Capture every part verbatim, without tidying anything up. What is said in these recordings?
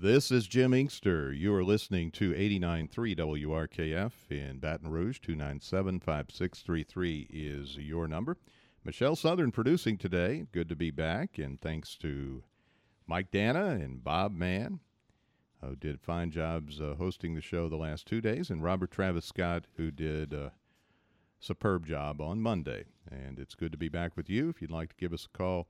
This is Jim Inkster. You are listening to eighty-nine point three W R K F in Baton Rouge. two nine seven, five six three three is your number. Michelle Southern producing today. Good to be back, and thanks to Mike Dana and Bob Mann, who did fine jobs uh, hosting the show the last two days, and Robert Travis Scott, who did a superb job on Monday. And it's good to be back with you. If you'd like to give us a call,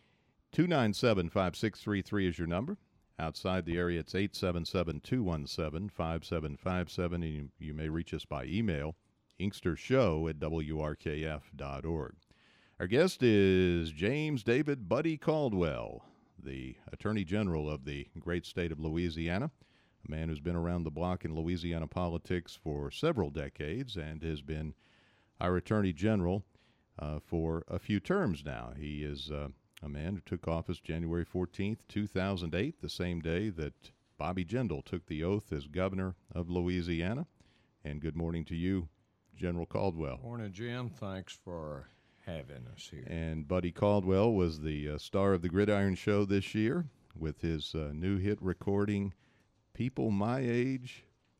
two nine seven, five six three three is your number. Outside the area, it's eight seven seven, two one seven, five seven five seven, and you, you may reach us by email, inkstershow at W R K F dot org. Our guest is James David Buddy Caldwell, the Attorney General of the great state of Louisiana, a man who's been around the block in Louisiana politics for several decades and has been our Attorney General uh, for a few terms now. He is uh, a man who took office January fourteenth, two thousand eight, the same day that Bobby Jindal took the oath as governor of Louisiana. And good morning to you, General Caldwell. Morning, Jim. Thanks for having us here. And Buddy Caldwell was the uh, star of the Gridiron Show this year with his uh, new hit recording, People My Age.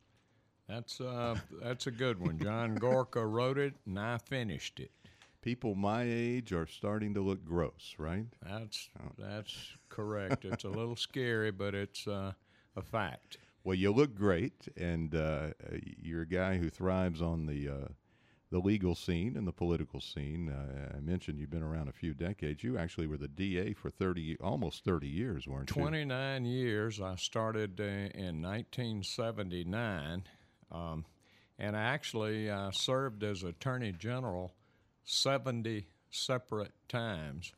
That's uh, that's a good one. John Gorka wrote it, and I finished it. People my age are starting to look gross, right? That's that's correct. It's a little scary, but it's uh, a fact. Well, you look great, and uh, you're a guy who thrives on the uh, the legal scene and the political scene. Uh, I mentioned you've been around a few decades. You actually were the D A for thirty, almost thirty years, weren't you? twenty-nine years. I started uh, in nineteen seventy-nine, um, and I actually uh, served as Attorney General seventy separate times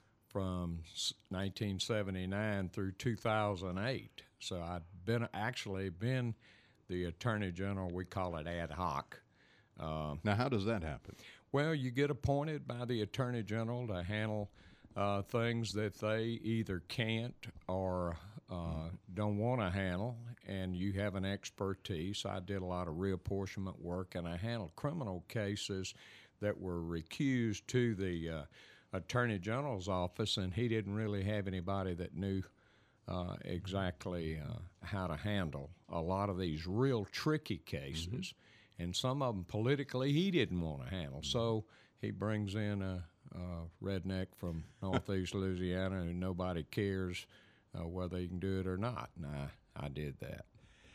from nineteen seventy-nine through two thousand eight. So I've been actually been the Attorney General. We call it ad hoc. Uh, now, how does that happen? Well, you get appointed by the Attorney General to handle uh, things that they either can't or uh, don't want to handle, and you have an expertise. I did a lot of reapportionment work, and I handled criminal cases that were recused to the uh, Attorney General's office, and he didn't really have anybody that knew uh, exactly uh, how to handle a lot of these real tricky cases. Mm-hmm. And some of them politically he didn't want to handle. So he brings in a, a redneck from northeast Louisiana and nobody cares uh, whether he can do it or not. And I, I did that.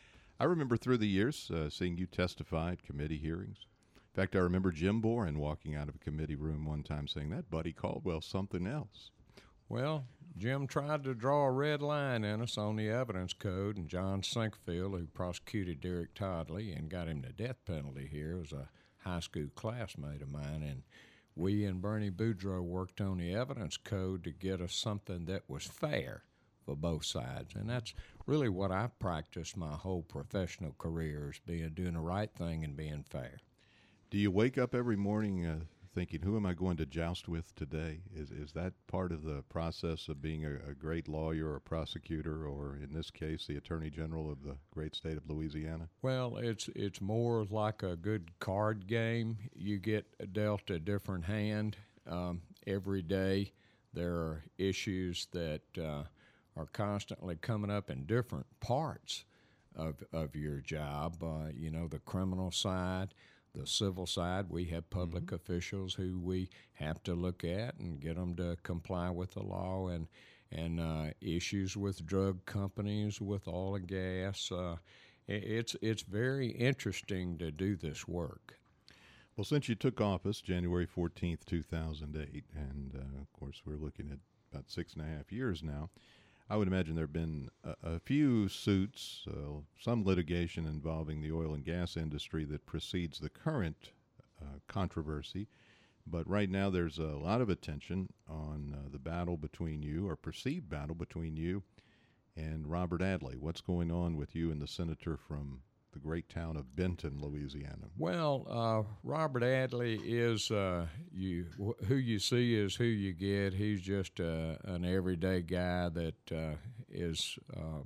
I remember through the years uh, seeing you testify at committee hearings. In fact, I remember Jim Boren walking out of a committee room one time saying, that Buddy Caldwell's something else. Well, Jim tried to draw a red line in us on the evidence code, and John Sinkfield, who prosecuted Derek Toddley and got him the death penalty here, was a high school classmate of mine, and we and Bernie Boudreaux worked on the evidence code to get us something that was fair for both sides, and that's really what I've practiced my whole professional career, is being doing the right thing and being fair. Do you wake up every morning uh, thinking, who am I going to joust with today? Is is that part of the process of being a, a great lawyer or prosecutor, or in this case, the Attorney General of the great state of Louisiana? Well, it's it's more like a good card game. You get dealt a different hand um, every day. There are issues that uh, are constantly coming up in different parts of of your job. Uh, you know, the criminal side, the civil side. We have public mm-hmm. officials who we have to look at and get them to comply with the law, and and uh, issues with drug companies, with oil and gas. Uh, it's it's very interesting to do this work. Well, since you took office January fourteenth, two thousand eight, and uh, of course we're looking at about six and a half years now, I would imagine there have been a, a few suits, uh, some litigation involving the oil and gas industry that precedes the current uh, controversy. But right now there's a lot of attention on uh, the battle between you, or perceived battle between you and Robert Adley. What's going on with you and the senator from the great town of Benton, Louisiana? Well, uh, Robert Adley is uh, you. Who you see is who you get. He's just uh, an everyday guy that uh, is uh,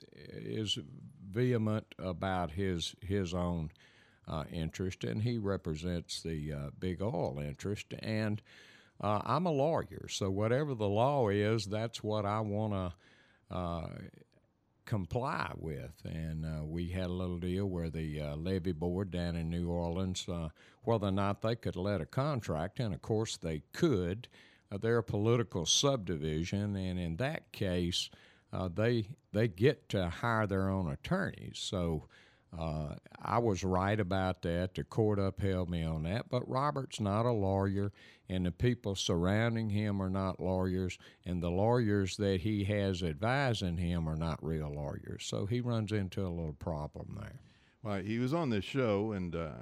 is vehement about his his own uh, interest, and he represents the uh, big oil interest. And uh, I'm a lawyer, so whatever the law is, that's what I want to Uh, comply with. And uh, we had a little deal where the uh, levee board down in New Orleans, uh, whether or not they could let a contract, and of course they could. Uh, they're a political subdivision, and in that case, uh, they they get to hire their own attorneys. So uh, I was right about that. The court upheld me on that. But Robert's not a lawyer, and the people surrounding him are not lawyers, and the lawyers that he has advising him are not real lawyers. So he runs into a little problem there. Well, he was on this show, and uh,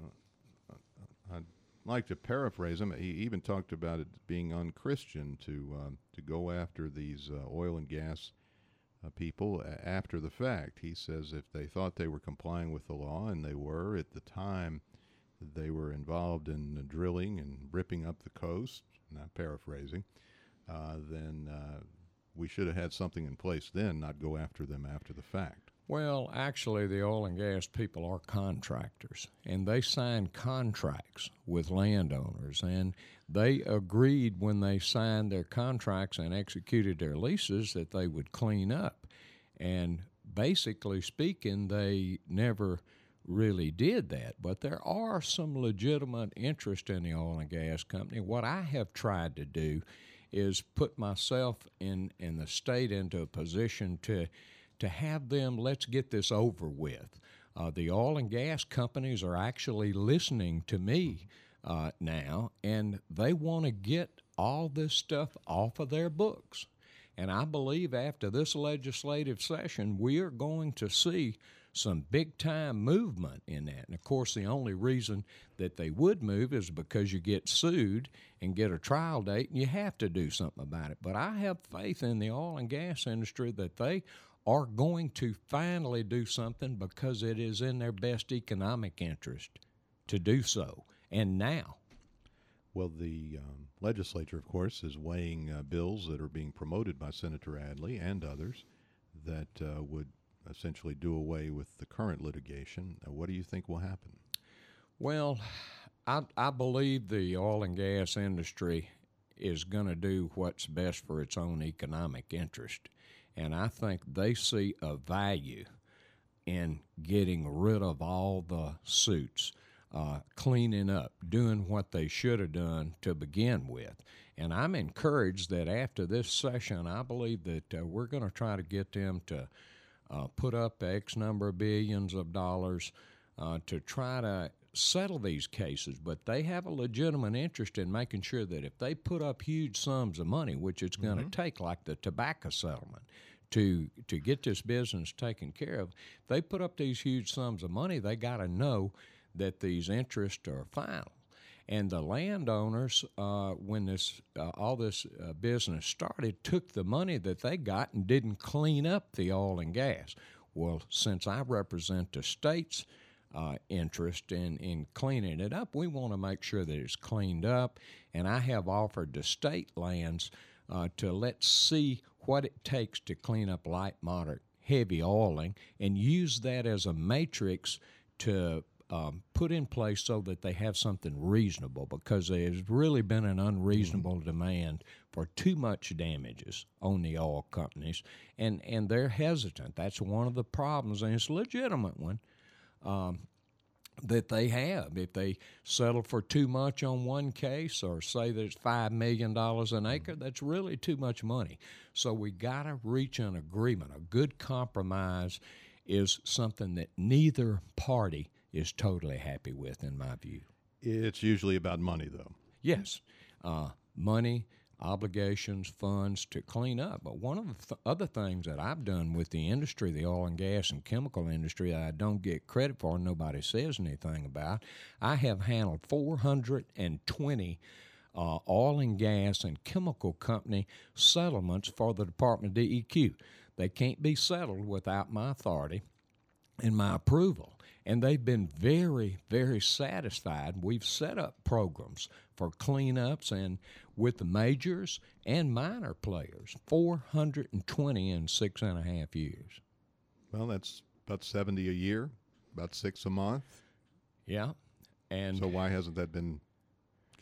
I'd like to paraphrase him. He even talked about it being unchristian to um, to go after these uh, oil and gas uh, people after the fact. He says if they thought they were complying with the law, and they were at the time they were involved in uh, drilling and ripping up the coast, not paraphrasing, uh, then uh, we should have had something in place then, not go after them after the fact. Well, actually, the oil and gas people are contractors, and they signed contracts with landowners, and they agreed when they signed their contracts and executed their leases that they would clean up. And basically speaking, they never really did that. But there are some legitimate interest in the oil and gas company. What I have tried to do is put myself in, in the state into a position to to have them, let's get this over with. Uh, the oil and gas companies are actually listening to me uh, now, and they want to get all this stuff off of their books. And I believe after this legislative session, we are going to see some big-time movement in that. And, of course, the only reason that they would move is because you get sued and get a trial date, and you have to do something about it. But I have faith in the oil and gas industry that they are going to finally do something because it is in their best economic interest to do so, and now. Well, the um, legislature, of course, is weighing uh, bills that are being promoted by Senator Adley and others that uh, would essentially do away with the current litigation. Uh, what do you think will happen? Well, I, I believe the oil and gas industry is going to do what's best for its own economic interest. And I think they see a value in getting rid of all the suits, uh, cleaning up, doing what they should have done to begin with. And I'm encouraged that after this session, I believe that uh, we're going to try to get them to uh, put up X number of billions of dollars uh, to try to settle these cases. But they have a legitimate interest in making sure that if they put up huge sums of money, which it's going to mm-hmm. take, like the tobacco settlement, to to get this business taken care of, if they put up these huge sums of money, they got to know that these interests are final. And the landowners, uh, when this uh, all this uh, business started, took the money that they got and didn't clean up the oil and gas. Well, since I represent the state's uh, interest in, in cleaning it up, we want to make sure that it's cleaned up. And I have offered the state lands uh, to let's see what it takes to clean up light, moderate, heavy oiling, and use that as a matrix to um, put in place so that they have something reasonable, because there's really been an unreasonable mm-hmm. demand for too much damages on the oil companies, and, and they're hesitant. That's one of the problems, and it's a legitimate one. Um, that they have. If they settle for too much on one case, or say that it's five million dollars an acre, that's really too much money. So we got to reach an agreement. A good compromise is something that neither party is totally happy with, in my view. It's usually about money, though. Yes. Uh, money, obligations, funds to clean up. But one of the th- other things that I've done with the industry, the oil and gas and chemical industry, that I don't get credit for and nobody says anything about, I have handled four hundred twenty uh, oil and gas and chemical company settlements for the Department of D E Q. They can't be settled without my authority and my approval. And they've been very, very satisfied. We've set up programs for cleanups and with the majors and minor players, four hundred twenty in six and a half years. Well, that's about seventy a year, about six a month. Yeah. And so why hasn't that been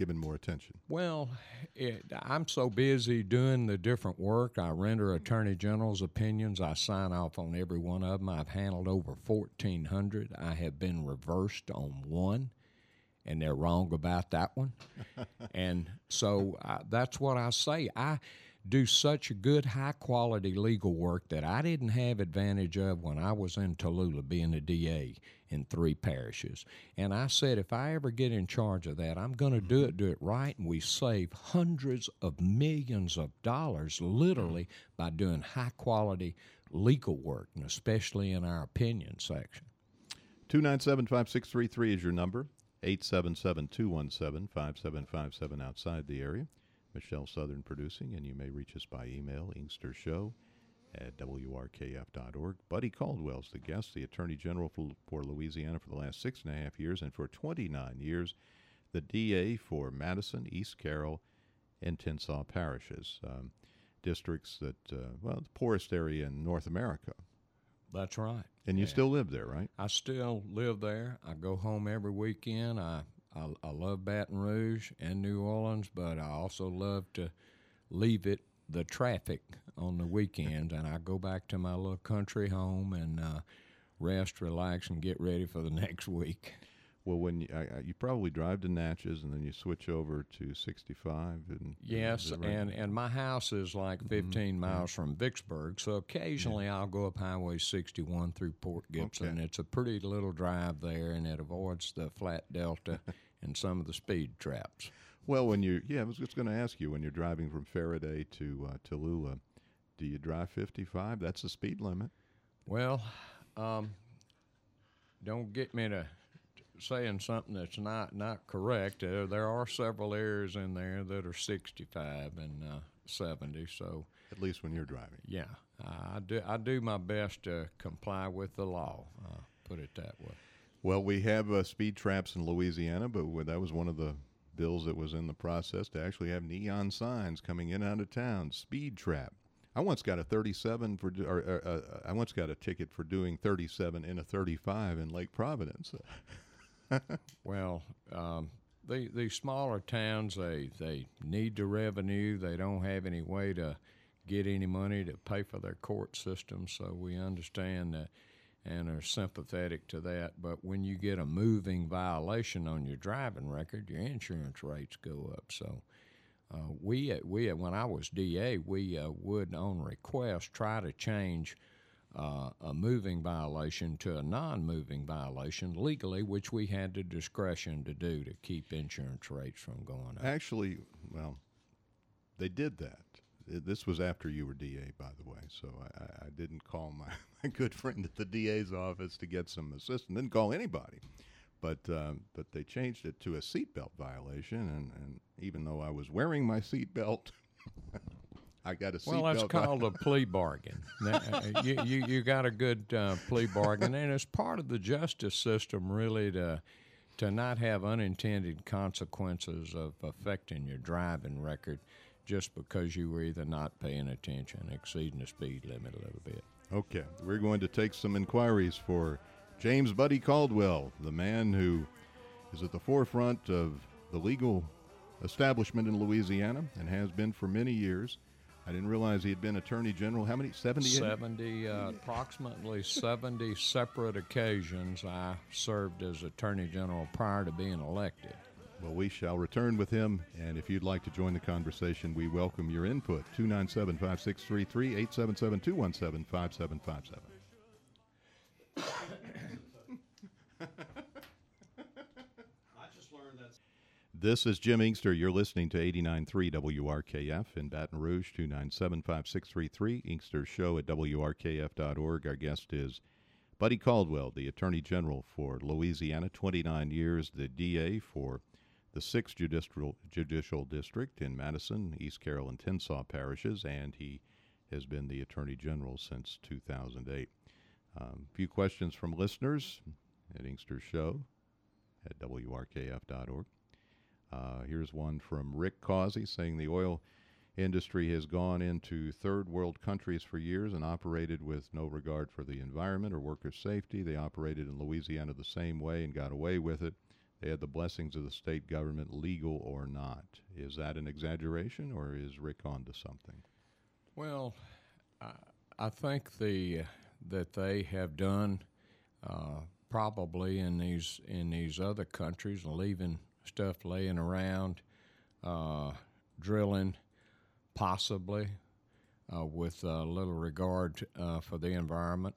given more attention? Well, it, I'm so busy doing the different work. I render Attorney General's opinions. I sign off on every one of them. I've handled over fourteen hundred. I have been reversed on one, and they're wrong about that one. And so I, that's what I say. I do such good, high-quality legal work that I didn't have advantage of when I was in Tallulah being a D A in three parishes. And I said, if I ever get in charge of that, I'm going to do it, do it right, and we save hundreds of millions of dollars literally by doing high-quality legal work, and especially in our opinion section. two nine seven, five six three three is your number, eight seven seven, two one seven, five seven five seven outside the area. Michelle Southern producing, and you may reach us by email, inkstershow at W R K F dot org. Buddy Caldwell's the guest, the Attorney General for, for Louisiana for the last six and a half years, and for twenty-nine years, the D A for Madison, East Carroll, and Tensas parishes, um, districts that, uh, well, the poorest area in North America. That's right. And you Yeah. still live there, right? I still live there. I go home every weekend. I I, I love Baton Rouge and New Orleans, but I also love to leave it, the traffic, on the weekends, and I go back to my little country home and uh, rest, relax, and get ready for the next week. Well, when you, I, I, you probably drive to Natchez and then you switch over to sixty-five. And Yes, is that right? and, and my house is like fifteen Mhm. miles from Vicksburg, so occasionally I'll go up Highway sixty-one through Port Gibson. Okay. It's a pretty little drive there, and it avoids the flat delta and some of the speed traps. Well, when you, yeah, I was just going to ask you, when you're driving from Faraday to uh, Tallulah, do you drive fifty-five? That's the speed limit. Well, um, don't get me to saying something that's not, not correct. Uh, there are several areas in there that are sixty-five and uh, seventy, so At least when you're driving. yeah, I do I do my best to comply with the law, uh, put it that way. Well, we have uh, speed traps in Louisiana, but w- that was one of the bills that was in the process to actually have neon signs coming in and out of town. Speed trap. I once got a thirty-seven for, do- or, or uh, I once got a ticket for doing thirty-seven in a thirty-five in Lake Providence. Well, um, the these smaller towns, they they need the revenue. They don't have any way to get any money to pay for their court system, so we understand that and are sympathetic to that. But when you get a moving violation on your driving record, your insurance rates go up. So uh, we we when I was D A, we uh, would on request try to change Uh, a moving violation to a non-moving violation legally, which we had the discretion to do to keep insurance rates from going up. Actually, well, they did that. Uh, This was after you were D A, by the way, so I, I- I didn't call my, my good friend at the D A's office to get some assistance. Didn't call anybody, but um, but they changed it to a seatbelt violation, and, and even though I was wearing my seatbelt, I got a seatbelt. Well, that's called a plea bargain. Now, uh, you, you you got a good uh, plea bargain, and it's part of the justice system really to to not have unintended consequences of affecting your driving record just because you were either not paying attention, exceeding the speed limit a little bit. Okay, we're going to take some inquiries for James Buddy Caldwell, the man who is at the forefront of the legal establishment in Louisiana and has been for many years. I didn't realize he had been Attorney General. How many? seventy-eight? seventy, uh, approximately seventy separate occasions I served as Attorney General prior to being elected. Well, we shall return with him, and if you'd like to join the conversation, we welcome your input. two nine seven, five six three three, eight seven seven, two one seven, five seven five seven. This is Jim Inkster. You're listening to eighty-nine point three W R K F in Baton Rouge, two nine seven, five six three three. Inkster Show at W R K F dot org. Our guest is Buddy Caldwell, the Attorney General for Louisiana, twenty-nine years, the D A for the sixth Judicial, Judicial District in Madison, East Carroll, and Tensas parishes, and he has been the Attorney General since two thousand eight. A um, few questions from listeners at Inkster Show at W R K F dot org. Uh, here's one from Rick Causey saying the oil industry has gone into third world countries for years and operated with no regard for the environment or worker safety. They operated in Louisiana the same way and got away with it. they had the blessings of the state government, legal or not. Is that an exaggeration, or is Rick onto something? Well, I, I think the that they have done uh, probably in these in these other countries, leaving stuff laying around, uh, drilling, possibly uh, with uh, little regard uh, for the environment.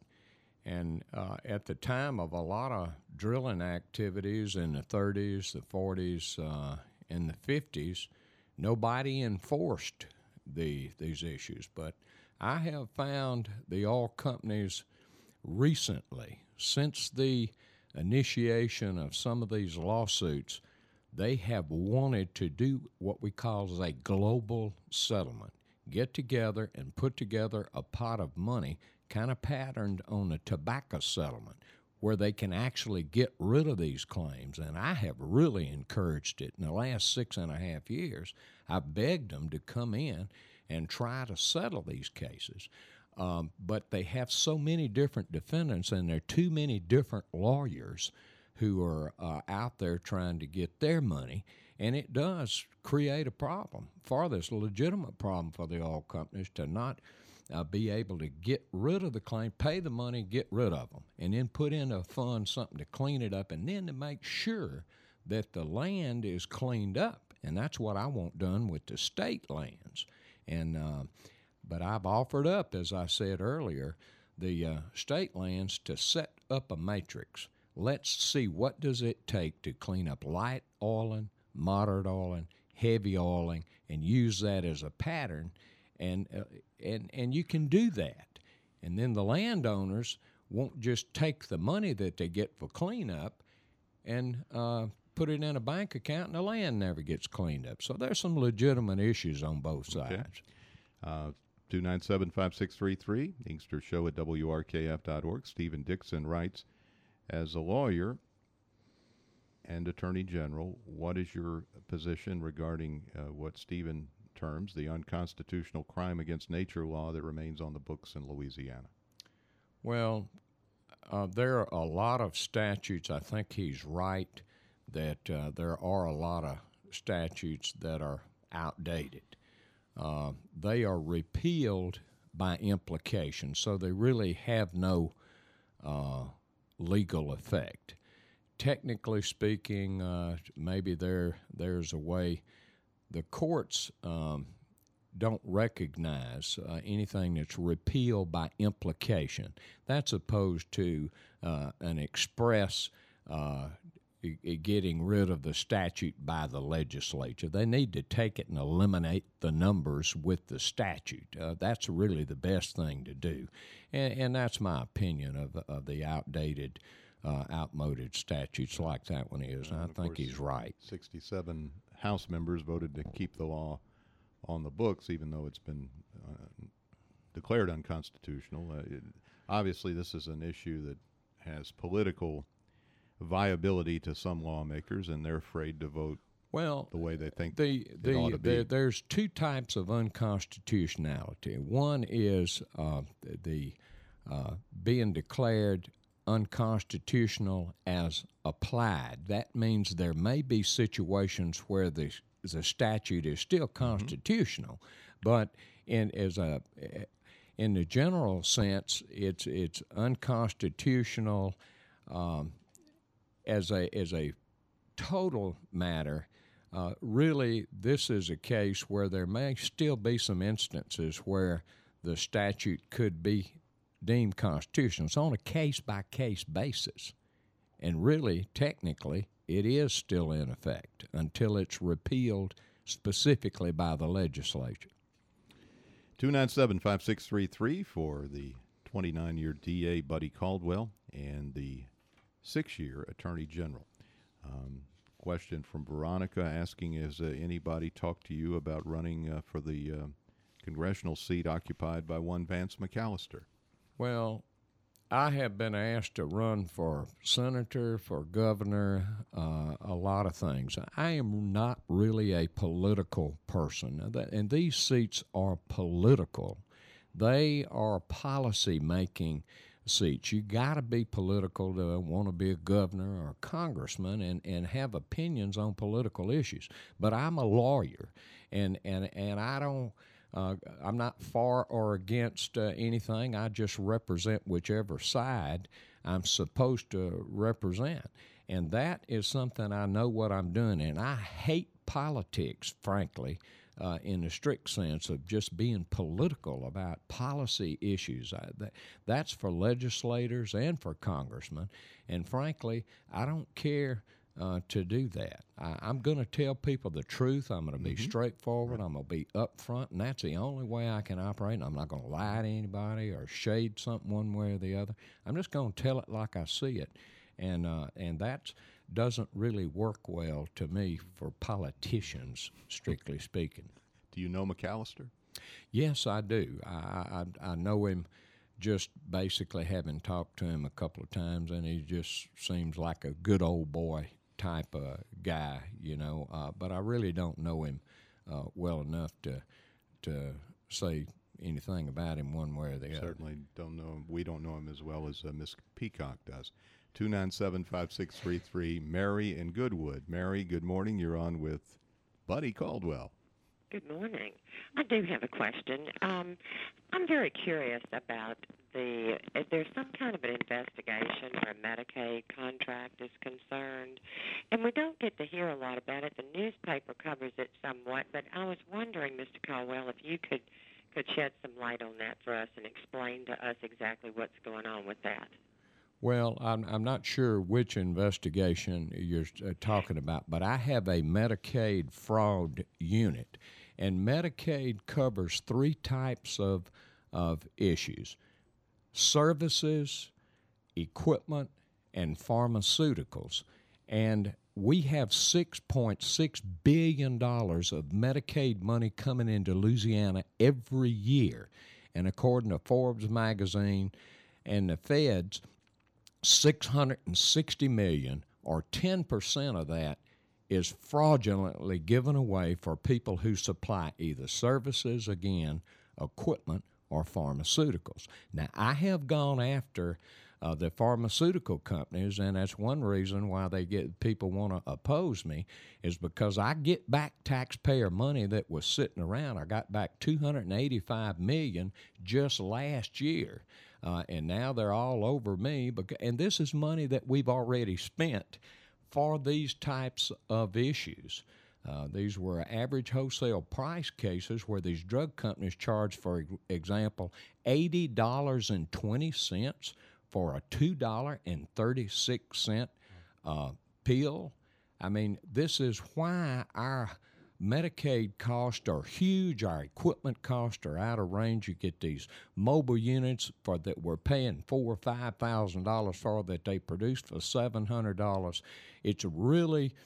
And uh, at the time of a lot of drilling activities in the thirties, the forties, uh, and the fifties, nobody enforced the these issues. But I have found the oil companies recently, since the initiation of some of these lawsuits, they have wanted to do what we call as a global settlement, get together and put together a pot of money kind of patterned on the tobacco settlement, where they can actually get rid of these claims. And I have really encouraged it in the last six and a half years. I've begged them to come in and try to settle these cases. Um, but they have so many different defendants, and there are too many different lawyers who are uh, out there trying to get their money, and it does create a problem, farthest legitimate problem for the oil companies to not Uh, be able to get rid of the claim, pay the money, get rid of them, and then put in a fund something to clean it up, and then to make sure that the land is cleaned up. And that's what I want done with the state lands. And uh, but I've offered up, as I said earlier, the uh, state lands to set up a matrix. Let's see, what does it take to clean up light oiling, moderate oiling, heavy oiling, and use that as a pattern. And, uh, and and you can do that. And then the landowners won't just take the money that they get for cleanup and uh, put it in a bank account, and the land never gets cleaned up. So there's some legitimate issues on both sides. Okay. Uh, two nine seven, five six three three, Inkster Show at W R K F dot org. Stephen Dixon writes, as a lawyer and Attorney General, what is your position regarding uh, what Stephen terms the unconstitutional crime against nature law that remains on the books in Louisiana? Well, uh, there are a lot of statutes. I think he's right that uh, there are a lot of statutes that are outdated. Uh, they are repealed by implication, so they really have no uh, legal effect. Technically speaking, uh, maybe there there's a way. The courts um, don't recognize uh, anything that's repealed by implication. That's opposed to uh, an express uh, getting rid of the statute by the legislature. They need to take it and eliminate the numbers with the statute. Uh, that's really the best thing to do. And, and that's my opinion of, of the outdated, uh, outmoded statutes like that one is. And I think he's right. sixty-seven House members voted to keep the law on the books, even though it's been uh, declared unconstitutional. Uh, it, obviously, this is an issue that has political viability to some lawmakers, and they're afraid to vote well the way they think the, it the, ought to be. the, there's two types of unconstitutionality. One is uh, the uh, being declared unconstitutional as applied. That means there may be situations where the the statute is still constitutional, mm-hmm. but in as a in the general sense, it's it's unconstitutional um, as a as a total matter. Uh, really, this is a case where there may still be some instances where the statute could be deemed constitutional. It's on a case-by-case basis. And really, technically, it is still in effect until it's repealed specifically by the legislature. two nine seven, five six three three for the twenty-nine-year D A Buddy Caldwell and the six-year Attorney General. Um, question from Veronica asking, has uh, anybody talked to you about running uh, for the uh, congressional seat occupied by one Vance McAllister? Well, I have been asked to run for senator, for governor, uh, a lot of things. I am not really a political person, and these seats are political. They are policy making seats. You got to be political to want to be a governor or a congressman and, and have opinions on political issues. But I'm a lawyer, and and and I don't. Uh, I'm not for or against uh, anything. I just represent whichever side I'm supposed to represent. And that is something I know what I'm doing. And I hate politics, frankly, uh, in the strict sense of just being political about policy issues. I, that, that's for legislators and for congressmen. And frankly, I don't care Uh, to do that. I, I'm going to tell people the truth. I'm going to be mm-hmm. straightforward. Right. I'm going to be upfront, and that's the only way I can operate. I'm not going to lie to anybody or shade something one way or the other. I'm just going to tell it like I see it, and uh, and that doesn't really work well to me for politicians, strictly speaking. Do you know McAllister? Yes, I do. I, I, I know him. Just basically having talked to him a couple of times, and he just seems like a good old boy type of guy, you know. Uh, but I really don't know him uh, well enough to to say anything about him one way or the other. Certainly don't know him. We don't know him as well as uh, Miss Peacock does. two nine seven, five six three three, Mary in Goodwood. Mary, good morning. You're on with Buddy Caldwell. Good morning. I do have a question. Um, I'm very curious about the, if there's some kind of an investigation or a Medicaid contract is concerned, and we don't get to hear a lot about it. The newspaper covers it somewhat, but I was wondering, Mister Caldwell, if you could, could shed some light on that for us and explain to us exactly what's going on with that. Well, I'm, I'm not sure which investigation you're uh, talking about, but I have a Medicaid fraud unit, and Medicaid covers three types of, of issues: services, equipment, and pharmaceuticals. And we have six point six billion dollars of Medicaid money coming into Louisiana every year. And according to Forbes magazine and the feds, six hundred sixty million dollars, or ten percent of that, is fraudulently given away for people who supply either services, again, equipment, or pharmaceuticals. Now, I have gone after uh, the pharmaceutical companies, and that's one reason why they get people want to oppose me, is because I get back taxpayer money that was sitting around. I got back two hundred eighty-five million dollars just last year. Uh, and now they're all over me, because, and this is money that we've already spent for these types of issues. Uh, these were average wholesale price cases where these drug companies charge, for example, eighty dollars and twenty cents for a two dollars and thirty-six cents uh, pill. I mean, this is why our Medicaid costs are huge. Our equipment costs are out of range. You get these mobile units for that we're paying four or five thousand dollars for that they produce for seven hundred dollars. It's really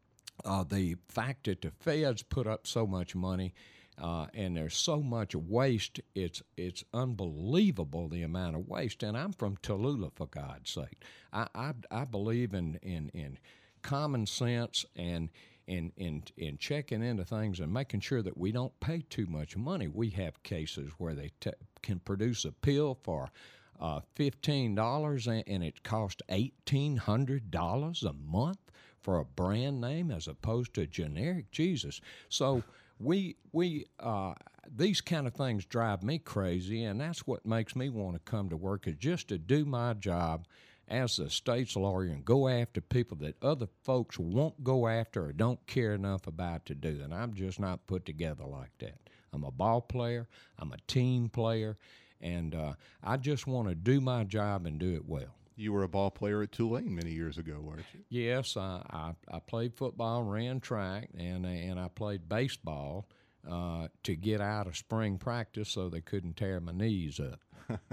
uh, the fact that the feds put up so much money, uh, and there's so much waste. It's it's unbelievable the amount of waste. And I'm from Tallulah, for God's sake. I I, I believe in in in common sense and. In, in, in checking into things and making sure that we don't pay too much money. We have cases where they t- can produce a pill for uh, fifteen dollars and, and it costs eighteen hundred dollars a month for a brand name as opposed to generic Jesus. So we we uh, these kind of things drive me crazy, and that's what makes me want to come to work, is just to do my job as the state's lawyer and go after people that other folks won't go after or don't care enough about to do. And I'm just not put together like that. I'm a ball player. I'm a team player. And uh, I just want to do my job and do it well. You were a ball player at Tulane many years ago, weren't you? Yes, I, I, I played football, ran track, and, and I played baseball uh, to get out of spring practice so they couldn't tear my knees up.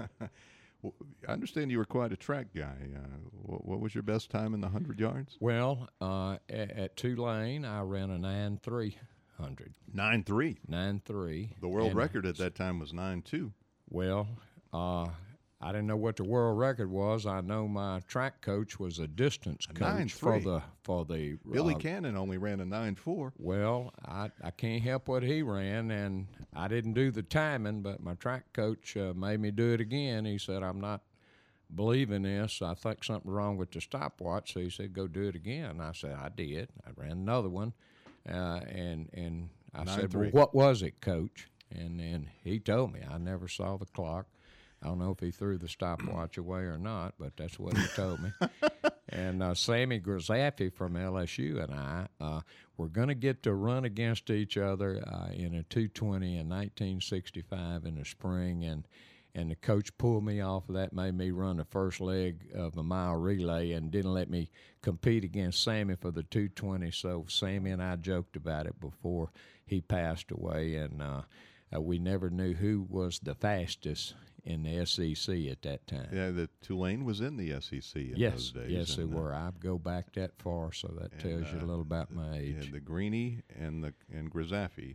Well, I understand you were quite a track guy. Uh, what, what was your best time in the one hundred yards? Well, uh, at, at Tulane, I ran a nine three hundred. nine three? nine three. The world and record at that time was nine two. Well, uh, I didn't know what the world record was. I know my track coach was a distance coach for the for the Billy uh, Cannon only ran a nine four. Well, I, I can't help what he ran, and I didn't do the timing, but my track coach uh, made me do it again. He said, I'm not believe in this. I think something's wrong with the stopwatch. So he said, go do it again. I said, I did. I ran another one. Uh, and and I Nine said, three. well, what was it, Coach? And then he told me. I never saw the clock. I don't know if he threw the stopwatch away or not, but that's what he told me. And uh, Sammy Grisafi from L S U and I uh, were going to get to run against each other uh, in a two twenty in nineteen sixty-five in the spring, and and the coach pulled me off of that, made me run the first leg of a mile relay, and didn't let me compete against Sammy for the two twenty. So Sammy and I joked about it before he passed away, and uh, uh, we never knew who was the fastest in the S E C at that time. Yeah, the Tulane was in the S E C in yes, those days. yes, they and, uh, were. I go back that far, so that and, tells you uh, a little about my You age. had the Greenie and the and Grisafi.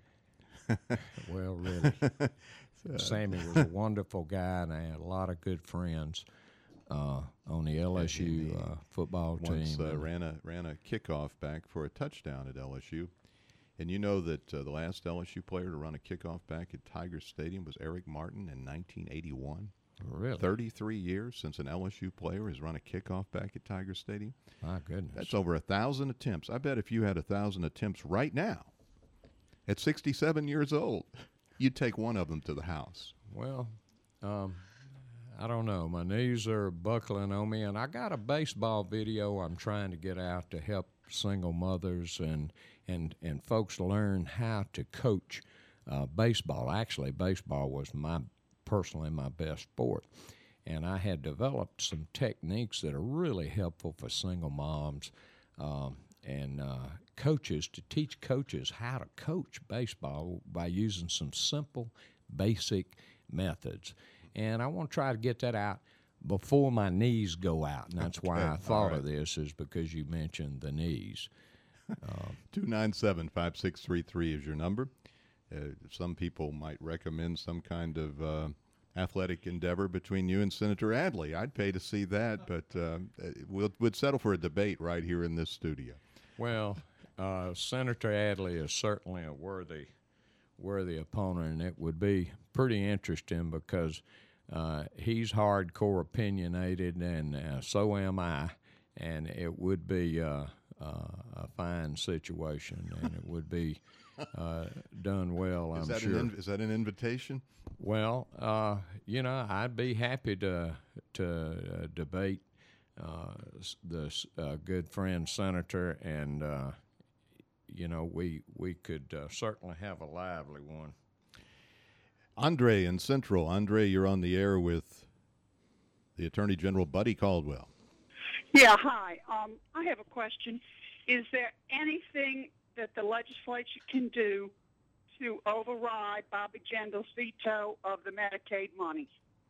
Well, really, Sammy was a wonderful guy, and I had a lot of good friends uh, on the L S U and he uh, football Once team. uh, And- ran a ran a kickoff back for a touchdown at L S U. And you know that uh, the last L S U player to run a kickoff back at Tiger Stadium was Eric Martin in nineteen eighty-one. Really, thirty-three years since an L S U player has run a kickoff back at Tiger Stadium. my goodness. That's over a thousand attempts. I bet if you had a thousand attempts right now, at sixty-seven years old, you'd take one of them to the house. Well, um, I don't know. My knees are buckling on me, and I got a baseball video I'm trying to get out to help single mothers and and and folks learn how to coach uh, baseball. Actually, baseball was my personally my best sport, and I had developed some techniques that are really helpful for single moms um, and uh, coaches to teach coaches how to coach baseball by using some simple, basic methods. And I want to try to get that out before my knees go out, and that's why Okay, I thought all of this, is because you mentioned the knees. two nine seven, five six three three is your number. Uh, some people might recommend some kind of uh, athletic endeavor between you and Senator Adley. I'd pay to see that, but uh, we'll, we'd settle for a debate right here in this studio. Well, uh, Senator Adley is certainly a worthy, worthy opponent, and it would be pretty interesting because uh, he's hardcore opinionated, and uh, so am I, and it would be uh, uh, a fine situation, and it would be uh, done well, Is I'm that, sure. an, inv- is that an invitation? Well, uh, you know, I'd be happy to to uh, debate uh, s- the s- uh, good friend senator, and uh, you know, we we could uh, certainly have a lively one. Andre in Central. Andre, you're on the air with the Attorney General, Buddy Caldwell. Yeah, hi. Um, I have a question. Is there anything that the legislature can do to override Bobby Jindal's veto of the Medicaid money?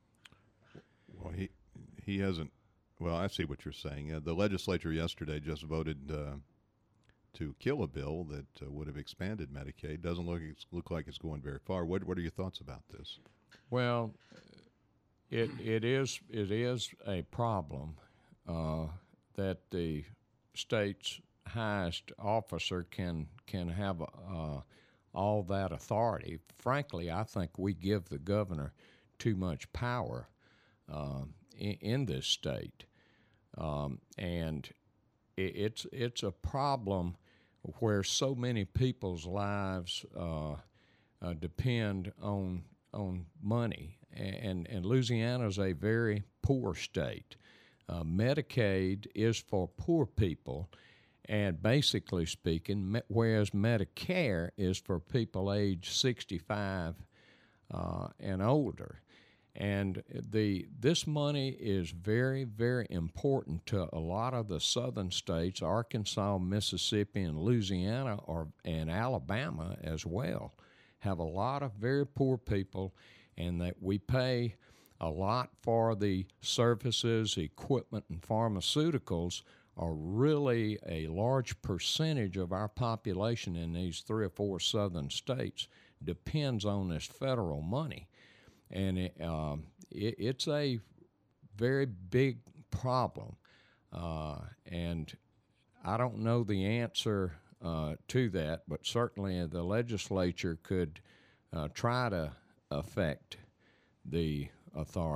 Well, he he hasn't. Well, I see what you're saying. Uh, the legislature yesterday just voted uh, to kill a bill that uh, would have expanded Medicaid. Doesn't look it's, look like it's going very far. What what are your thoughts about this? Well, it it is it is a problem uh, that the state's highest officer can can have uh, all that authority. Frankly, I think we give the governor too much power uh, in, in this state, um, and it, it's it's a problem where so many people's lives uh, uh, depend on on money, and and Louisiana is a very poor state. Uh, Medicaid is for poor people, and basically speaking, me- whereas Medicare is for people age sixty-five uh, and older. And the this money is very, very important to a lot of the southern states, Arkansas, Mississippi, and Louisiana, or and Alabama as well, have a lot of very poor people, and that we pay a lot for the services, equipment, and pharmaceuticals are really a large percentage of our population in these three or four southern states depends on this federal money. And it, um, it, it's a very big problem. Uh, and I don't know the answer uh, to that, but certainly the legislature could uh, try to affect the authority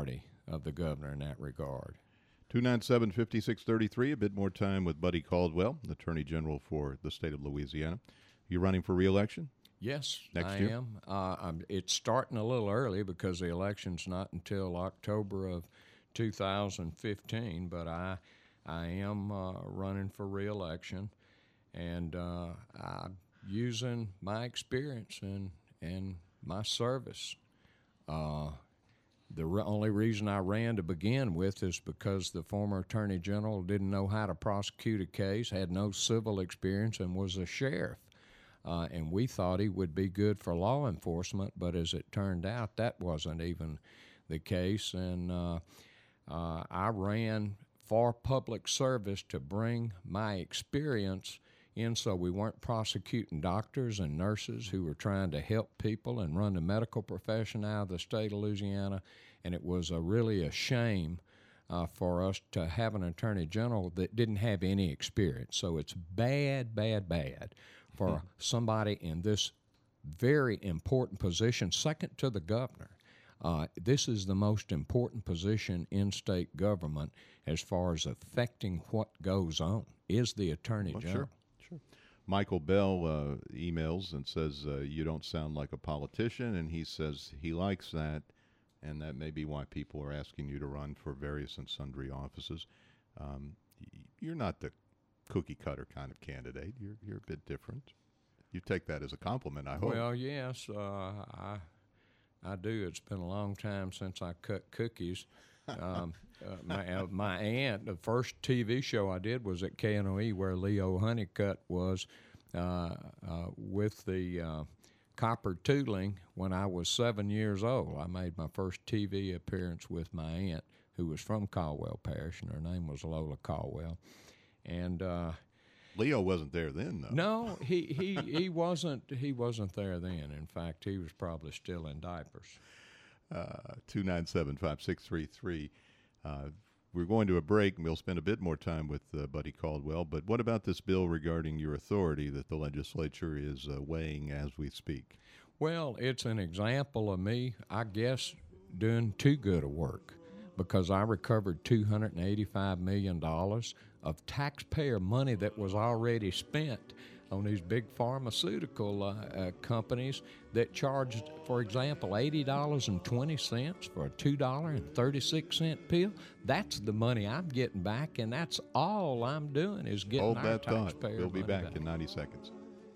of the governor in that regard. two nine seven, five six three three, a bit more time with Buddy Caldwell, Attorney General for the state of Louisiana. You running for re-election? Yes, Next I year? am. Uh, I'm, it's starting a little early because the election's not until October of two thousand fifteen, but I I am uh, running for re-election, and uh, I'm using my experience and, and my service. Uh, the re- only reason I ran to begin with is because the former Attorney General didn't know how to prosecute a case, had no civil experience, and was a sheriff. Uh, and we thought he would be good for law enforcement, but as it turned out, that wasn't even the case. And uh, uh, I ran for public service to bring my experience in so we weren't prosecuting doctors and nurses who were trying to help people and run the medical profession out of the state of Louisiana. And it was a, really a shame uh, for us to have an attorney general that didn't have any experience. So it's bad, bad, bad for mm-hmm. somebody in this very important position, second to the governor. Uh, this is the most important position in state government as far as affecting what goes on, is the attorney well, general. Sure, sure. Michael Bell uh, emails and says, uh, you don't sound like a politician, and he says he likes that, and that may be why people are asking you to run for various and sundry offices. Um, you're not the cookie-cutter kind of candidate. You're you're a bit different. You take that as a compliment, I hope. Well, yes, uh, I I do. It's been a long time since I cut cookies. Um, uh, my uh, my aunt, the first T V show I did was at K N O E, where Leo Honeycutt was uh, uh, with the uh, copper tooling when I was seven years old. I made my first T V appearance with my aunt, who was from Caldwell Parish, and her name was Lola Caldwell. And uh, Leo wasn't there then, though. no, he, he, he wasn't he wasn't there then. In fact, he was probably still in diapers. Uh, two nine seven, five six three three. Uh, we're going to a break, and we'll spend a bit more time with uh, Buddy Caldwell. But what about this bill regarding your authority that the legislature is uh, weighing as we speak? Well, it's an example of me, I guess, doing too good a work, because I recovered two hundred eighty-five million dollars of taxpayer money that was already spent on these big pharmaceutical uh, uh, companies that charged, for example, eighty dollars and twenty cents for a two dollars and thirty-six cent pill. That's the money I'm getting back, and that's all I'm doing is getting Hold our that thought. taxpayer We'll be money back, back in ninety seconds.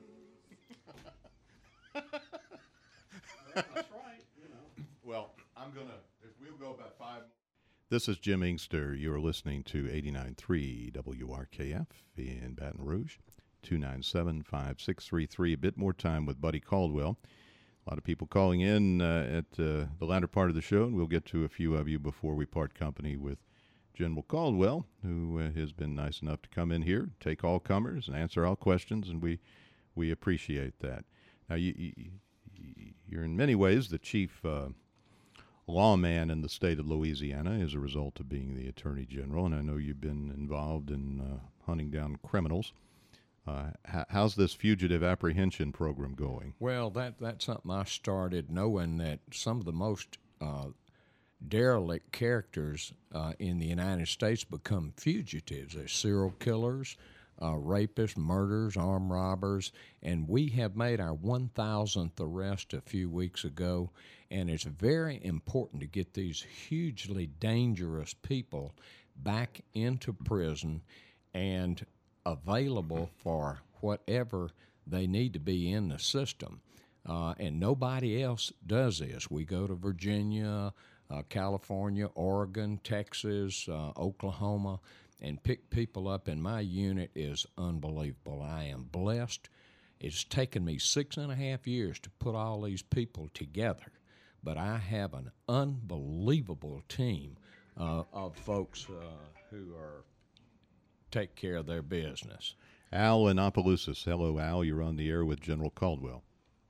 That's right. You know. Well, I'm going to, if we'll go about five. This is Jim Inkster. You're listening to eighty-nine point three W R K F in Baton Rouge. two nine seven, five six three three. A bit more time with Buddy Caldwell. A lot of people calling in uh, at uh, the latter part of the show, and we'll get to a few of you before we part company with General Caldwell, who uh, has been nice enough to come in here, take all comers, and answer all questions, and we we appreciate that. Now, you, you, you're in many ways the chief uh, lawman in the state of Louisiana as a result of being the Attorney General, and I know you've been involved in uh, hunting down criminals. Uh, h- how's this fugitive apprehension program going? Well, that that's something I started knowing that some of the most uh, derelict characters uh, in the United States become fugitives. They're serial killers, uh, rapists, murderers, armed robbers, and we have made our one thousandth arrest a few weeks ago, and it's very important to get these hugely dangerous people back into prison and available for whatever they need to be in the system. Uh, and nobody else does this. We go to Virginia, uh, California, Oregon, Texas, uh, Oklahoma, and pick people up, and my unit is unbelievable. I am blessed. It's taken me six and a half years to put all these people together, but I have an unbelievable team uh, of folks uh, who are take care of their business. Al in Opelousas. Hello, Al. You're on the air with General Caldwell.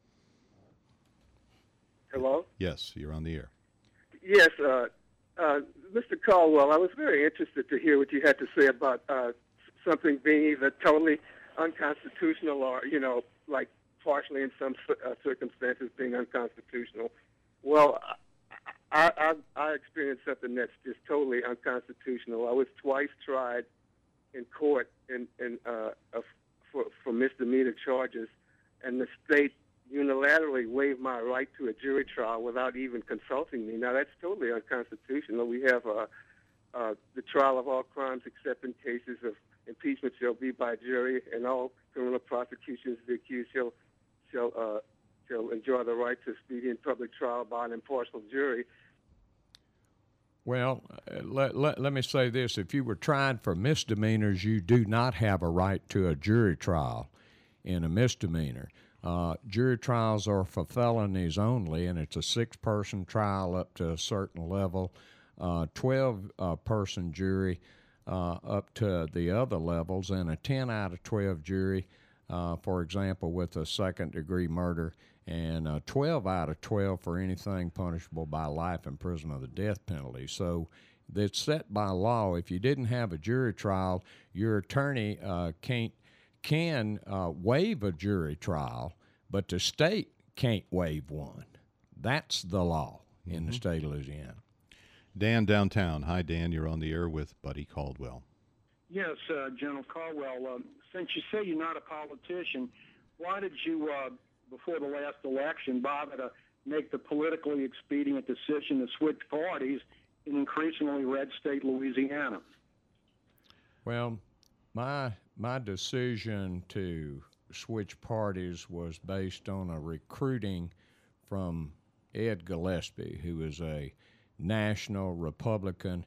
Hello? Yes, you're on the air. Yes, uh, uh, Mister Caldwell, I was very interested to hear what you had to say about uh, something being either totally unconstitutional or, you know, like partially in some uh, circumstances being unconstitutional. Well, I, I I experienced something that's just totally unconstitutional. I was twice tried in court in in uh, uh, for for misdemeanor charges, and the state unilaterally waived my right to a jury trial without even consulting me. Now that's totally unconstitutional. We have uh, uh, the trial of all crimes except in cases of impeachment shall be by jury, and all criminal prosecutions of the accused shall shall uh, shall enjoy the right to speedy and public trial by an impartial jury. Well, uh, let, let, let me say this. If you were tried for misdemeanors, you do not have a right to a jury trial in a misdemeanor. Uh, jury trials are for felonies only, and it's a six-person trial up to a certain level, uh, twelve-person uh, jury uh, up to the other levels, and a ten out of twelve jury, uh, for example, with a second-degree murder, and uh, twelve out of twelve for anything punishable by life in prison or the death penalty. So it's set by law. If you didn't have a jury trial, your attorney uh, can't can uh, waive a jury trial, but the state can't waive one. That's the law in mm-hmm. the state of Louisiana. Dan downtown. Hi, Dan. You're on the air with Buddy Caldwell. Yes, uh, General Caldwell. Um, since you say you're not a politician, why did you, uh, before the last election, bother to make the politically expedient decision to switch parties in increasingly red state Louisiana? Well, my my decision to switch parties was based on a recruiting from Ed Gillespie, who is a national Republican,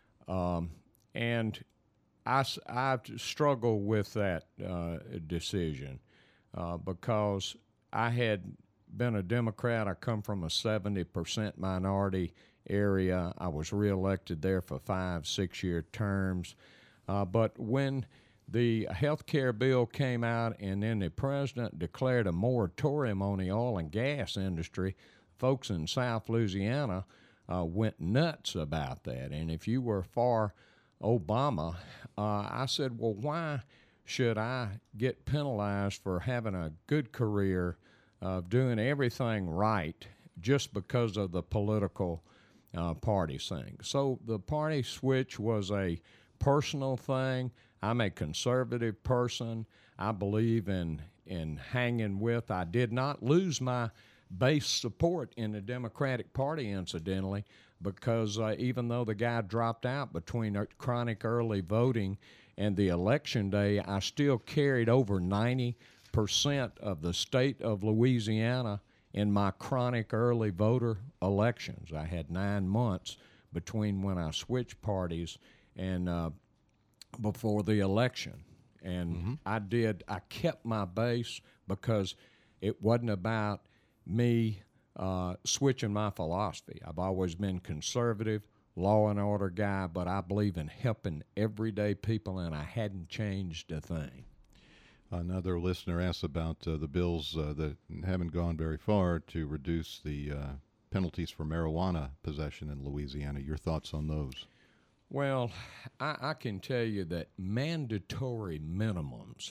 um, and I, I've struggled with that uh, decision uh, because I had been a Democrat. I come from a seventy percent minority area. I was reelected there for five, six-year terms. Uh, but when the health care bill came out and then the president declared a moratorium on the oil and gas industry, folks in South Louisiana uh, went nuts about that. And if you were for Obama, uh, I said, well, why should I get penalized for having a good career of doing everything right just because of the political uh, party thing? So the party switch was a personal thing. I'm a conservative person. I believe in in hanging with. I did not lose my base support in the Democratic Party, incidentally, because uh, even though the guy dropped out between chronic early voting and the election day, I still carried over ninety percent of the state of Louisiana in my chronic early voter elections. I had nine months between when I switched parties and uh, before the election. And mm-hmm. I did, I kept my base because it wasn't about me uh, switching my philosophy. I've always been conservative, law and order guy, but I believe in helping everyday people, and I hadn't changed a thing. Another listener asks about uh, the bills uh, that haven't gone very far to reduce the uh, penalties for marijuana possession in Louisiana. Your thoughts on those? Well, I, I can tell you that mandatory minimums,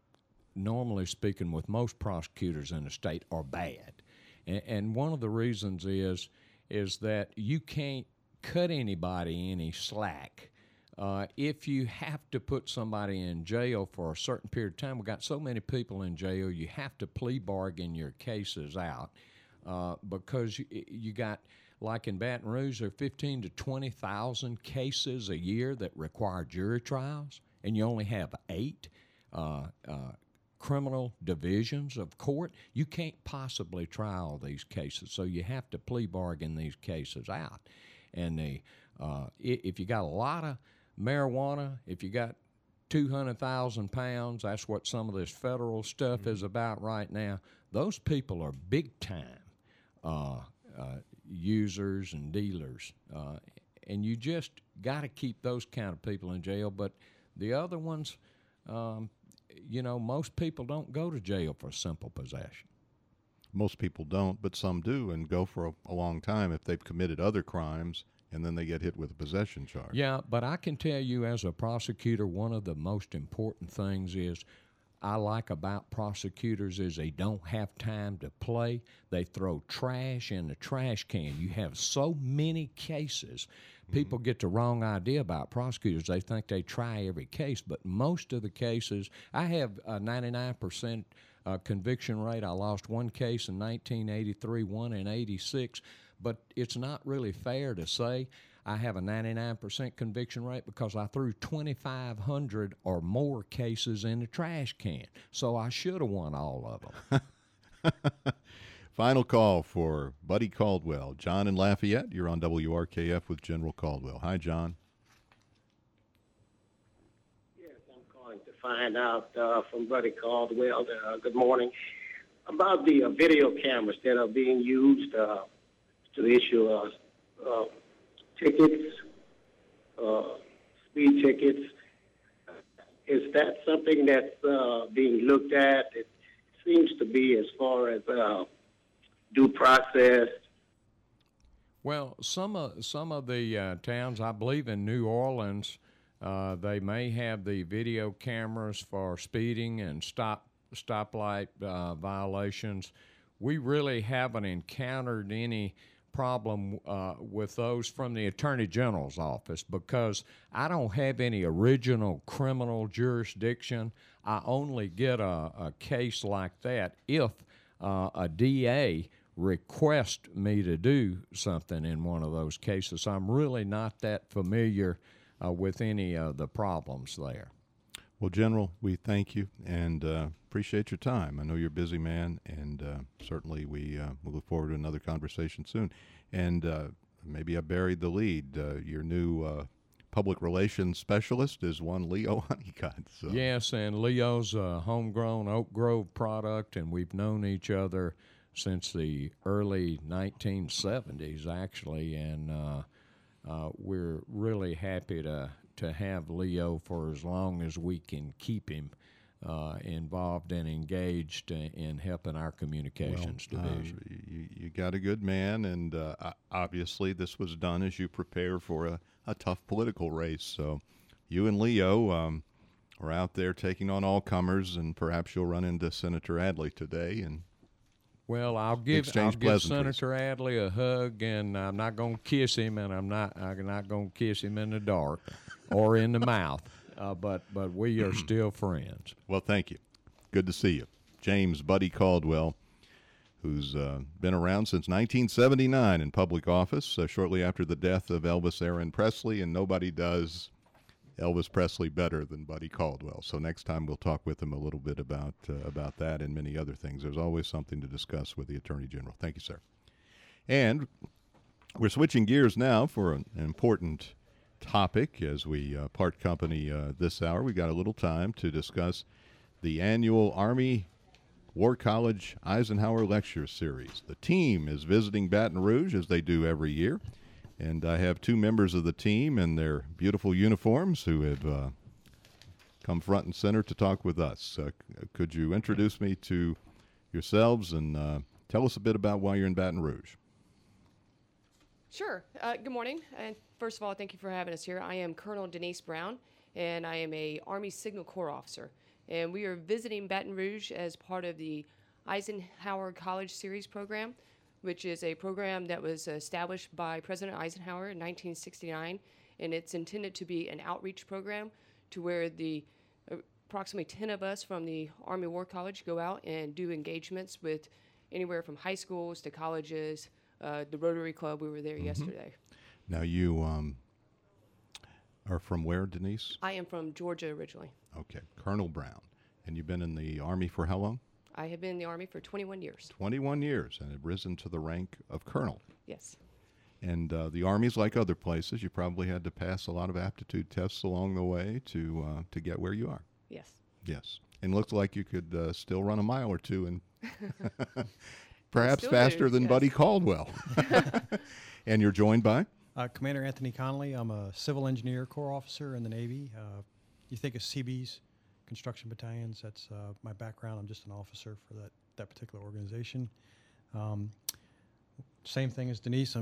normally speaking with most prosecutors in the state, are bad. And, and one of the reasons is, is that you can't cut anybody any slack. Uh, if you have to put somebody in jail for a certain period of time, we've got so many people in jail, you have to plea bargain your cases out uh, because you, you got, like in Baton Rouge, there are fifteen to twenty thousand cases a year that require jury trials, and you only have eight uh, uh, criminal divisions of court. You can't possibly try all these cases, so you have to plea bargain these cases out. And the uh, if you got a lot of marijuana, if you got two hundred thousand pounds, that's what some of this federal stuff mm-hmm. is about right now, those people are big-time uh, uh, users and dealers. Uh, and you just got to keep those kind of people in jail. But the other ones, um, you know, most people don't go to jail for simple possession. Most people don't, but some do and go for a, a long time if they've committed other crimes, and then they get hit with a possession charge. Yeah, but I can tell you as a prosecutor, one of the most important things is I like about prosecutors is they don't have time to play. They throw trash in the trash can. You have so many cases. People get the wrong idea about prosecutors. They think they try every case, but most of the cases, I have a ninety-nine percent uh, conviction rate. I lost one case in nineteen eighty-three, one in eighty-six, but it's not really fair to say I have a ninety-nine percent conviction rate because I threw twenty-five hundred or more cases in the trash can. So I should have won all of them. Final call for Buddy Caldwell. John in Lafayette, you're on W R K F with General Caldwell. Hi, John. Yes, I'm calling to find out uh, from Buddy Caldwell, uh, good morning, about the uh, video cameras that are being used uh, to issue uh, uh, tickets, uh, speed tickets. Is that something that's uh, being looked at? It seems to be as far as uh, due process. Well, some of some of the uh, towns, I believe in New Orleans, uh, they may have the video cameras for speeding and stop stoplight uh, violations. We really haven't encountered any problem uh, with those from the Attorney General's office because I don't have any original criminal jurisdiction. I only get a, a case like that if uh, a D A requests me to do something in one of those cases. I'm really not that familiar uh, with any of the problems there. Well, General, we thank you and uh, appreciate your time. I know you're a busy man, and uh, certainly we uh, we'll look forward to another conversation soon. And uh, maybe I buried the lead. Uh, your new uh, public relations specialist is one Leo Honeycutt. So. Yes, and Leo's a homegrown Oak Grove product, and we've known each other since the early nineteen seventies, actually, and uh, uh, we're really happy to to have Leo for as long as we can keep him uh, involved and engaged in helping our communications well, division. Uh, you, you got a good man, and uh, obviously this was done as you prepare for a, a tough political race. So you and Leo um, are out there taking on all comers, and perhaps you'll run into Senator Adley today and Well, I'll give I'll exchange give Senator Adley a hug, and I'm not going to kiss him, and I'm not I'm not going to kiss him in the dark or in the mouth. Uh, but but we are still friends. Well, thank you. Good to see you, James Buddy Caldwell, who's uh, been around since nineteen seventy-nine in public office, uh, shortly after the death of Elvis Aaron Presley, and nobody does Elvis Presley better than Buddy Caldwell. So next time we'll talk with him a little bit about uh, about that and many other things. There's always something to discuss with the Attorney General. Thank you, sir. And we're switching gears now for an important topic as we uh, part company uh, this hour. We got a little time to discuss the annual Army War College Eisenhower Lecture Series. The team is visiting Baton Rouge, as they do every year. And I have two members of the team in their beautiful uniforms who have uh, come front and center to talk with us. Uh, could you introduce me to yourselves and uh, tell us a bit about why you're in Baton Rouge? Sure. Uh, good morning. And first of all, thank you for having us here. I am Colonel Denise Brown, and I am a Army Signal Corps officer. And we are visiting Baton Rouge as part of the Eisenhower College Series program, which is a program that was established by President Eisenhower in nineteen sixty-nine, and it's intended to be an outreach program to where the uh, approximately ten of us from the Army War College go out and do engagements with anywhere from high schools to colleges, uh, the Rotary Club. We were there mm-hmm. yesterday. Now you um, are from where, Denise? I am from Georgia originally. Okay, Colonel Brown. And you've been in the Army for how long? I have been in the Army for twenty-one years. twenty-one years, and have risen to the rank of colonel. Yes. And uh, the Army's like other places. You probably had to pass a lot of aptitude tests along the way to uh, to get where you are. Yes. Yes. And looks like you could uh, still run a mile or two, and perhaps still faster do, than yes. Buddy Caldwell. And you're joined by? Uh, Commander Anthony Connolly. I'm a civil engineer corps officer in the Navy. Uh, you think of C Bs, construction battalions, that's uh, my background. I'm just an officer for that, that particular organization. Um, same thing as Denise, I'm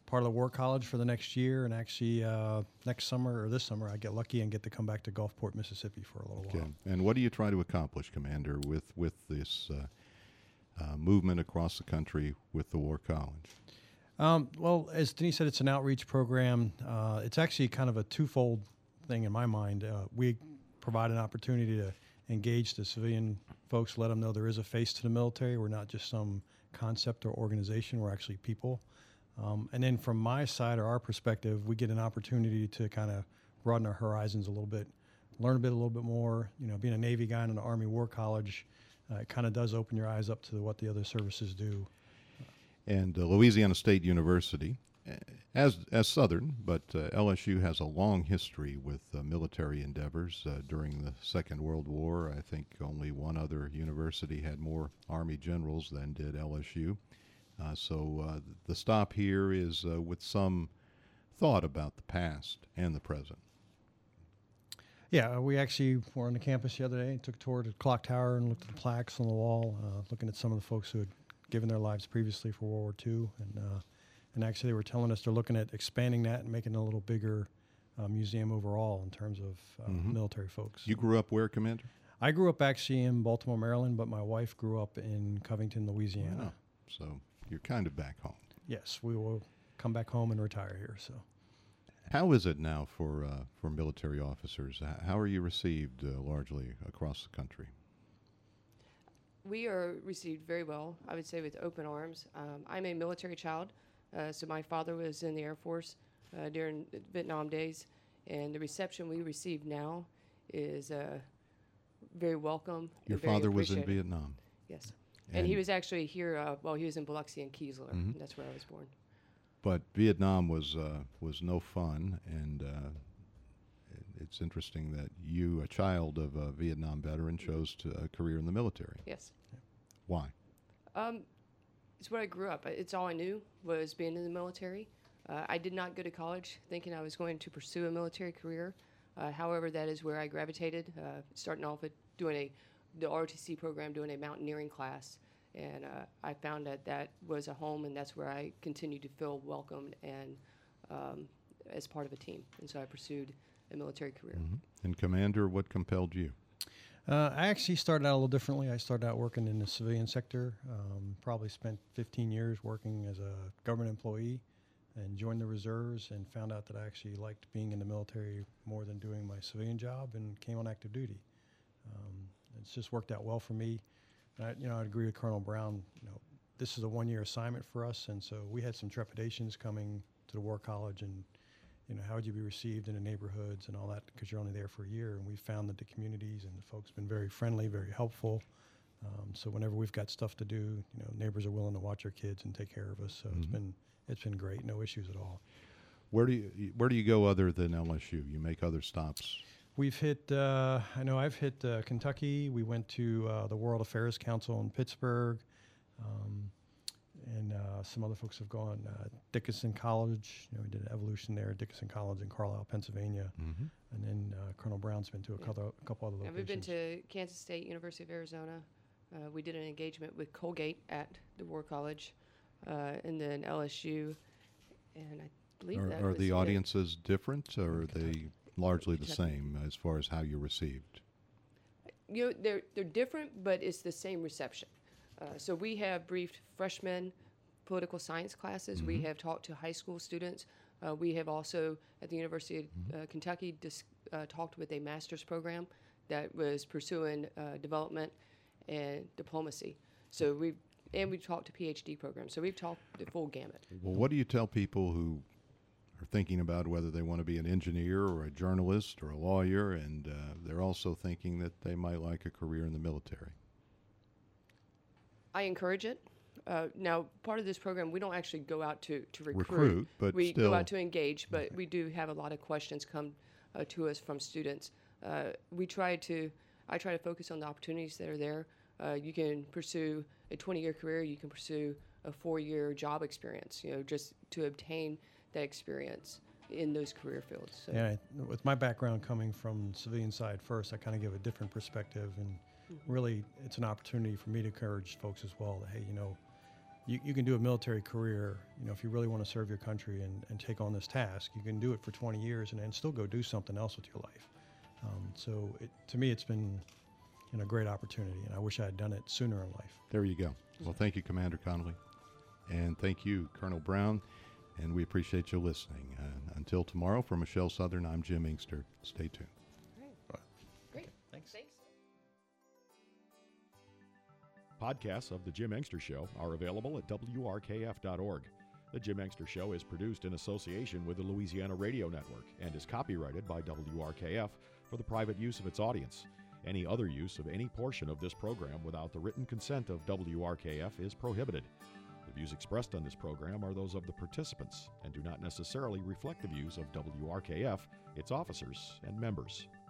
part of the War College for the next year, and actually uh, next summer or this summer I get lucky and get to come back to Gulfport, Mississippi for a little Okay. while. And what do you try to accomplish, Commander, with with this uh, uh, movement across the country with the War College? Um, well, as Denise said, it's an outreach program. Uh, it's actually kind of a twofold thing in my mind. Uh, we provide an opportunity to engage the civilian folks, let them know there is a face to the military. We're not just some concept or organization. We're actually people. Um, and then from my side or our perspective, we get an opportunity to kind of broaden our horizons a little bit, learn a bit, a little bit more. You know, being a Navy guy in an Army War College, uh, it kind of does open your eyes up to what the other services do. And uh, Louisiana State University, uh, as as Southern, but uh, L S U has a long history with uh, military endeavors. Uh, during the Second World War, I think only one other university had more Army generals than did L S U. Uh, so uh, the stop here is uh, with some thought about the past and the present. Yeah, we actually were on the campus the other day and took a tour to the clock tower and looked at the plaques on the wall, uh, looking at some of the folks who had given their lives previously for World War Two. And, uh, and actually they were telling us they're looking at expanding that and making it a little bigger uh, museum overall in terms of uh, Mhm. military folks. You grew up where, Commander? I grew up actually in Baltimore, Maryland, but my wife grew up in Covington, Louisiana. Oh, so you're kind of back home. Yes, we will come back home and retire here. So, How is it now for uh, for military officers? H- How are you received uh, largely across the country? We are received very well, I would say, with open arms. Um, I'm a military child, uh, so my father was in the Air Force uh, during the Vietnam days, and the reception we receive now is uh, very welcome. Your and very father was in appreciated. Vietnam. Yes, and, And- he was actually here. Uh, well, he was in Biloxi and Keesler. Mhm. And that's where I was born. But Vietnam was uh, was no fun, and uh, it- it's interesting that you, a child of a Vietnam veteran, chose to, a career in the military. Yes. Why? Um, it's where I grew up. It's all I knew was being in the military. Uh, I did not go to college thinking I was going to pursue a military career. Uh, however, that is where I gravitated, uh, starting off at doing a the R O T C program, doing a mountaineering class, and uh, I found that that was a home, and that's where I continued to feel welcomed and um, as part of a team. And so I pursued a military career. Mhm. And Commander, what compelled you? Uh, I actually started out a little differently. I started out working in the civilian sector. Um, probably spent fifteen years working as a government employee, and joined the reserves and found out that I actually liked being in the military more than doing my civilian job, and came on active duty. Um, it's just worked out well for me. And I, you know, I agree with Colonel Brown. You know, this is a one-year assignment for us, and so we had some trepidations coming to the War College, and you know, how would you be received in the neighborhoods and all that, because you're only there for a year. And we found that the communities and the folks have been very friendly, very helpful. Um, so whenever we've got stuff to do, you know, neighbors are willing to watch our kids and take care of us. So it's Mhm. been it's been great, no issues at all. Where do you where do you go other than L S U? You make other stops. We've hit, uh, I know I've hit uh, Kentucky. We went to uh, the World Affairs Council in Pittsburgh. Um, and uh, some other folks have gone. Uh, Dickinson College, you know, we did an evolution there at Dickinson College in Carlisle, Pennsylvania. Mhm. And then uh, Colonel Brown's been to a Yeah. couple, a couple other And locations. we've been to Kansas State, University of Arizona. Uh, we did an engagement with Colgate at the War College, uh, and then L S U, and I believe Are, that are was the it. audiences different, or are they Kentucky. largely the Kentucky. same as far as how you're received? You know, they're they're different, but it's the same reception. Uh, so we have briefed freshmen political science classes. We have talked to high school students. Uh, we have also at the University of uh, Kentucky dis- uh, talked with a master's program that was pursuing uh, development and diplomacy. So we've and we've talked to PhD programs. So we've talked the full gamut. Well, what do you tell people who are thinking about whether they want to be an engineer or a journalist or a lawyer, and uh, they're also thinking that they might like a career in the military? I encourage it. Uh, now, part of this program, we don't actually go out to, to recruit. Recruit, but we still- go out to engage, but we do have a lot of questions come uh, to us from students. Uh, we try to, I try to focus on the opportunities that are there. Uh, you can pursue a twenty-year career. You can pursue a four-year job experience. You know, just to obtain that experience in those career fields. So. Yeah, I- with my background coming from civilian side first, I kind of give a different perspective, and really, it's an opportunity for me to encourage folks as well. That, hey, you know, you, you can do a military career, you know, if you really want to serve your country and, and take on this task, you can do it for twenty years and then still go do something else with your life. Um, so it, to me, it's been, you know, a great opportunity, and I wish I had done it sooner in life. There you go. Well, thank you, Commander Connolly. And thank you, Colonel Brown. And we appreciate you listening. Uh, until tomorrow, for Michelle Southern, I'm Jim Inkster. Stay tuned. Great. Great. Thanks. Thanks. Podcasts of The Jim Inkster Show are available at W R K F dot org. The Jim Inkster Show is produced in association with the Louisiana Radio Network and is copyrighted by W R K F for the private use of its audience. Any other use of any portion of this program without the written consent of W R K F is prohibited. The views expressed on this program are those of the participants and do not necessarily reflect the views of W R K F, its officers, and members.